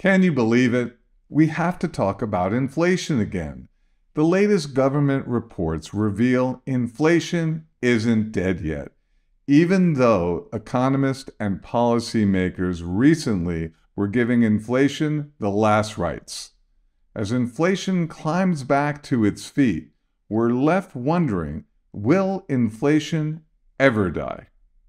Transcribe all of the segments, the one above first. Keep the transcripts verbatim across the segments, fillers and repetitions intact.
Can you believe it? We have to talk about inflation again. The latest government reports reveal inflation isn't dead yet, even though economists and policymakers recently were giving inflation the last rites. As inflation climbs back to its feet, we're left wondering, will inflation ever die?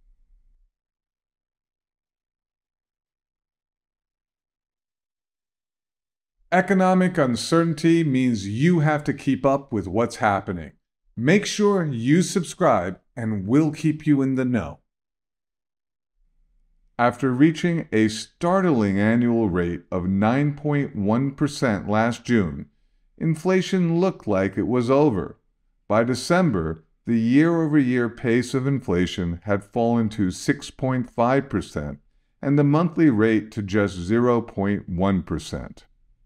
Economic uncertainty means you have to keep up with what's happening. Make sure you subscribe and we'll keep you in the know. After reaching a startling annual rate of nine point one percent last June, inflation looked like it was over. By December, the year-over-year pace of inflation had fallen to six point five percent and the monthly rate to just zero point one percent.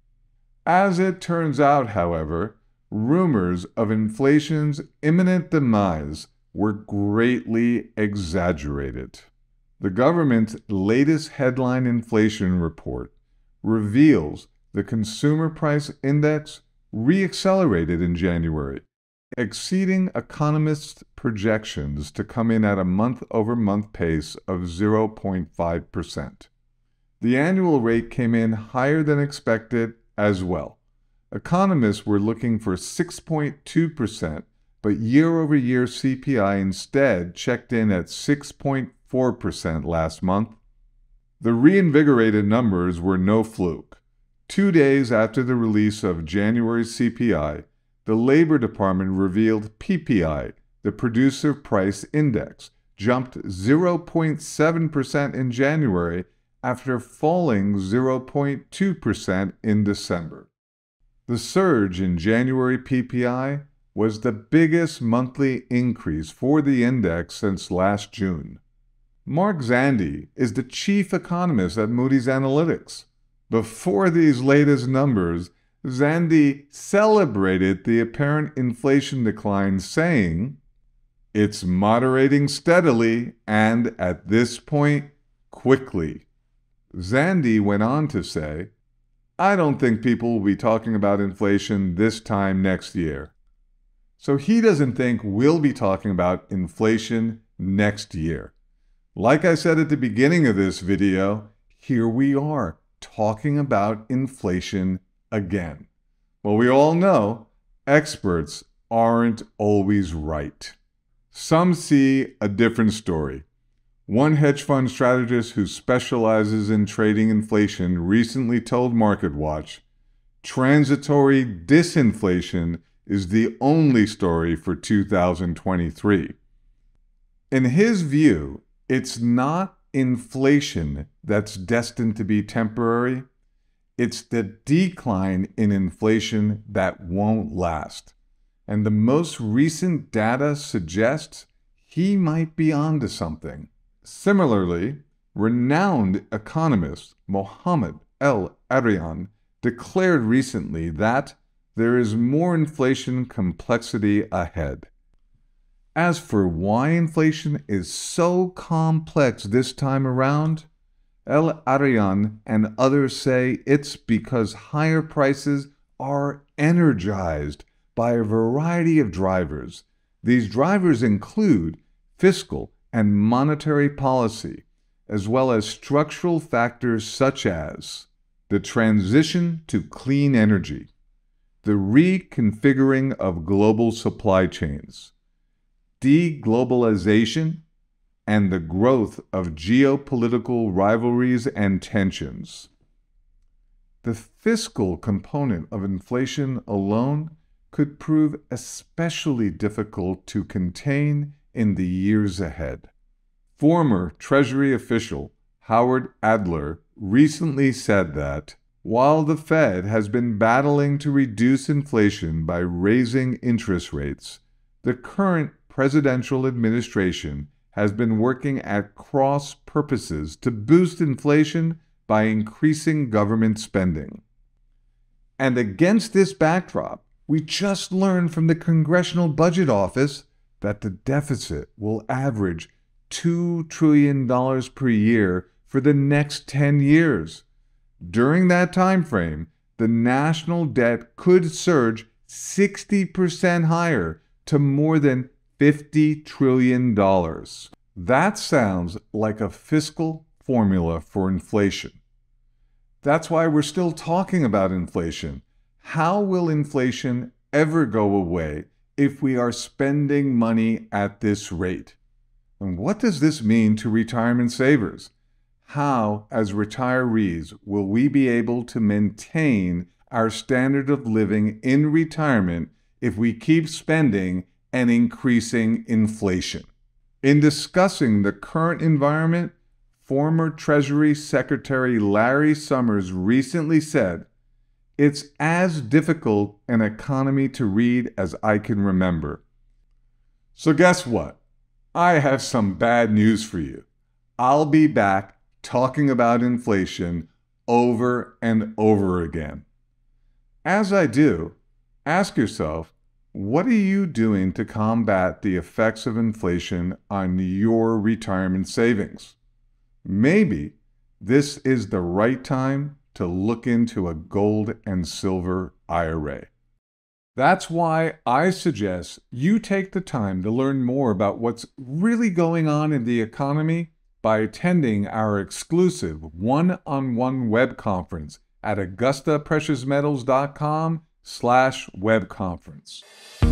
As it turns out, however, rumors of inflation's imminent demise were greatly exaggerated. The government's latest headline inflation report reveals the Consumer Price Index re-accelerated in January, exceeding economists' projections to come in at a month-over-month pace of zero point five percent. The annual rate came in higher than expected as well. Economists were looking for six point two percent, but year-over-year C P I instead checked in at six point four percent last month. The reinvigorated numbers were no fluke. Two days after the release of January's C P I, the Labor Department revealed P P I, the Producer Price Index, jumped zero point seven percent in January after falling zero point two percent in December. The surge in January P P I was the biggest monthly increase for the index since last June. Mark Zandi is the chief economist at Moody's Analytics. Before these latest numbers, Zandi celebrated the apparent inflation decline, saying, "It's moderating steadily and, at this point, quickly." Zandi went on to say, "I don't think people will be talking about inflation this time next year." So he doesn't think we'll be talking about inflation next year. Like I said at the beginning of this video, here we are talking about inflation again. Well, we all know experts aren't always right. Some see a different story. One hedge fund strategist who specializes in trading inflation recently told MarketWatch, "Transitory disinflation is the only story for two thousand twenty-three. In his view, it's not inflation that's destined to be temporary. It's the decline in inflation that won't last. And the most recent data suggests he might be onto something." Similarly, renowned economist Mohamed El-Erian declared recently that there is more inflation complexity ahead. As for why inflation is so complex this time around, El-Erian and others say it's because higher prices are energized by a variety of drivers. These drivers include fiscal and monetary policy, as well as structural factors such as the transition to clean energy, the reconfiguring of global supply chains, deglobalization, and the growth of geopolitical rivalries and tensions. The fiscal component of inflation alone could prove especially difficult to contain in the years ahead. Former Treasury official Howard Adler recently said that while the Fed has been battling to reduce inflation by raising interest rates, the current presidential administration has been working at cross purposes to boost inflation by increasing government spending. And against this backdrop, we just learned from the Congressional Budget Office that the deficit will average two trillion dollars per year for the next ten years. During that time frame, the national debt could surge sixty percent higher to more than fifty trillion dollars. That sounds like a fiscal formula for inflation. That's why we're still talking about inflation. How will inflation ever go away if we are spending money at this rate? And what does this mean to retirement savers? How, as retirees, will we be able to maintain our standard of living in retirement if we keep spending and increasing inflation? In discussing the current environment, former Treasury Secretary Larry Summers recently said, "It's as difficult an economy to read as I can remember." So guess what? I have some bad news for you. I'll be back talking about inflation over and over again. As I do, ask yourself, what are you doing to combat the effects of inflation on your retirement savings? Maybe this is the right time to look into a gold and silver I R A. That's why I suggest you take the time to learn more about what's really going on in the economy by attending our exclusive one-on-one web conference at augusta precious metals dot com slash web conference.